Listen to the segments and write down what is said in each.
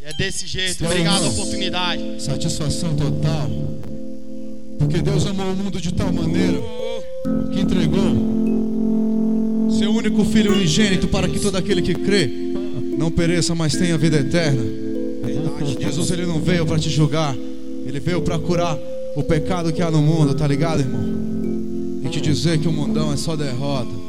É desse jeito, obrigado pela oportunidade. Satisfação total. Porque Deus amou o mundo de tal maneira que entregou seu único Filho unigênito para que todo aquele que crê não pereça, mas tenha vida eterna. Jesus, ele não veio para te julgar, ele veio para curar o pecado que há no mundo, tá ligado, irmão? E te dizer que o mundão é só derrota.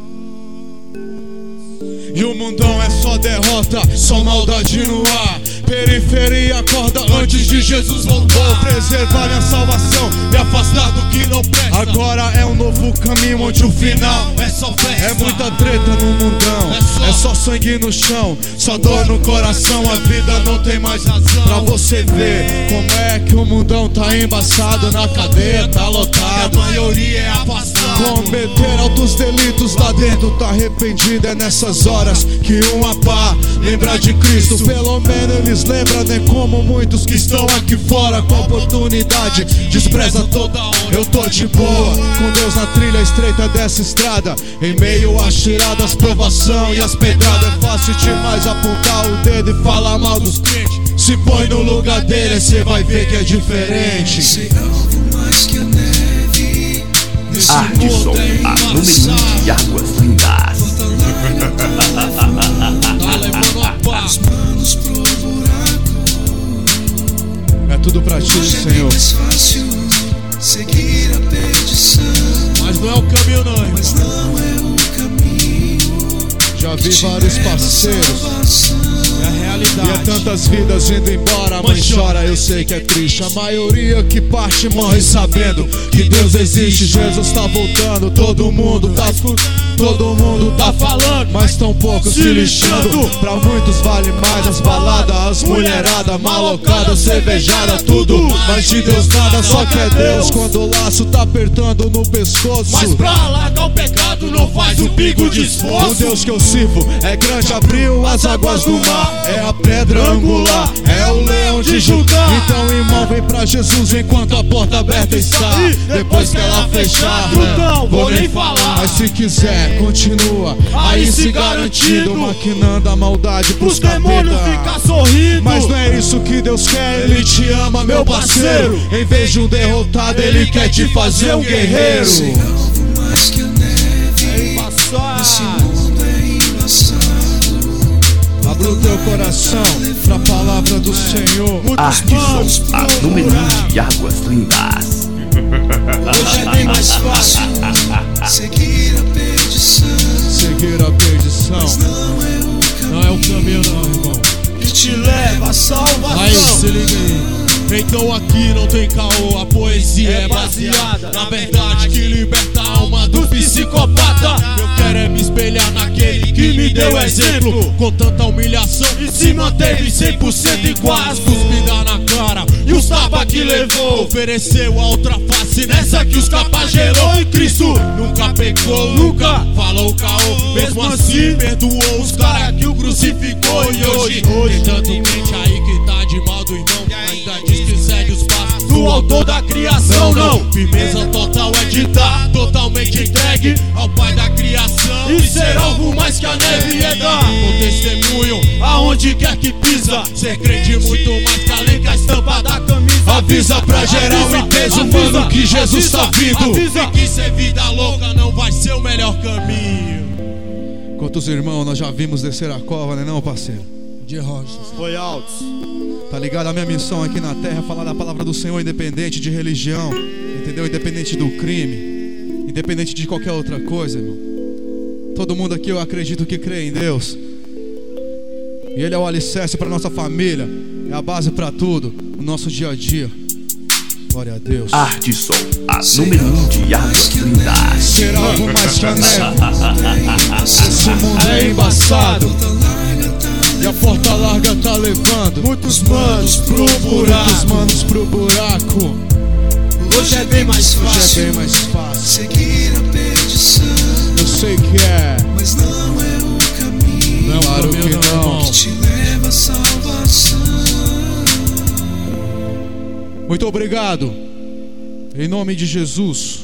E o mundão é só derrota, só maldade no ar. Periferia acorda antes de Jesus voltar. Preservar minha salvação e afastar do que não presta. Agora é um novo caminho onde o final é só festa. É muita treta no mundão, é só sangue no chão, só dor no coração, a vida não tem mais razão. Pra você ver como é que o mundão tá embaçado, na cadeia tá lotado, a maioria é afastada. Cometer altos delitos lá dentro, tá arrependido. É nessas horas que uma pá lembra de Cristo. Pelo menos eles lembram, né? Como muitos que estão aqui fora com oportunidade despreza toda hora. Eu tô de boa, com Deus na trilha estreita dessa estrada, em meio às tiradas, provação e as pedradas. É fácil demais apontar o dedo e falar mal dos crentes. Se põe no lugar dele, cê vai ver que é diferente. Sei algo mais que a neve. Ardisson, a número 1 de Águas Lindas. Tá levando a paz. Os manos pro buraco. É tudo pra ti, Hoje é bem Senhor. mais fácil seguir a perdição. Mas não é o caminho não, Mas irmão. não é o caminho. Já vi vários parceiros É a e realidade. há tantas vidas indo embora. A mãe chora, eu sei que é triste. A maioria que parte morre sabendo que Deus existe. Jesus tá voltando, todo mundo tá falando, mas tão poucos se lixando. Pra muitos vale mais as baladas, as mulheradas, malocada, cervejada, tudo. Mas de Deus nada, só que é Deus quando o laço tá apertando no pescoço. Mas pra largar o pecado não faz um pingo de O esforço. Deus que eu sirvo é grande, abriu as águas do mar. É a pedra angular, é o leão de Judá. Então, irmão, vem pra Jesus enquanto a porta aberta está. Depois que ela fechar, Não vou nem falar. mas se quiser, continua aí se garantindo, maquinando a maldade pros Os demônios capeta. ficam sorrindo. Mas não é isso que Deus quer, Ele te ama, meu parceiro. Em vez de um derrotado, Ele quer te fazer um guerreiro. Sei algo mais que a neve. Esse mundo é embaçado. Abra o teu coração pra palavra do Senhor. Ardisson, a número 1 de Águas Lindas. Hoje é bem mais fácil seguir a perdição. Seguir a perdição Não é o caminho Não é o caminho não, irmão. que te leva à salvação. Aí, se liga aí. Então aqui não tem caô, a poesia é baseada na verdade que liberta a alma do psicopata. Eu quero é me espelhar naquele que me deu exemplo, com tanta humilhação e se manteve 100% igual. As cuspidas na cara e os tapas que levou, ofereceu a outra face nessa que os capas gerou. E Cristo nunca pecou, nunca falou caô, mesmo assim perdoou os caras que o crucificou. E hoje tem tanto mente aí que tá de mal do irmão, ainda diz que segue os passos do autor da criação. Não, firmeza total é de estar totalmente entregue ao Pai da criação e ser algo mais que a neve é dar com testemunho aonde quer que pisa. Ser crente muito mais que além que a estampa da camisa. Avisa pra geral em peso, mano, que Jesus tá vindo. Avisa que ser vida louca não vai ser o melhor caminho. Quantos irmãos nós já vimos descer a cova, né não, parceiro? De rochas foi alto. Tá ligado? A minha missão aqui na terra é falar da palavra do Senhor, independente de religião, entendeu? Independente do crime, independente de qualquer outra coisa, irmão. Todo mundo aqui eu acredito que crê em Deus, e Ele é o alicerce pra nossa família, é a base pra tudo, no nosso dia a dia. Glória a Deus. Ardisson, a número 1 de Águas Lindas. Ser algo mais que a neve. Esse mundo é embaçado e a porta larga tá levando Muitos manos pro buraco. muitos manos pro buraco. Hoje é bem mais Hoje é fácil. bem mais fácil. seguir a perdição. Eu sei que é, Mas não é o caminho Não é o claro caminho que não, não. irmão. que te leva à salvação. Muito obrigado. Em nome de Jesus.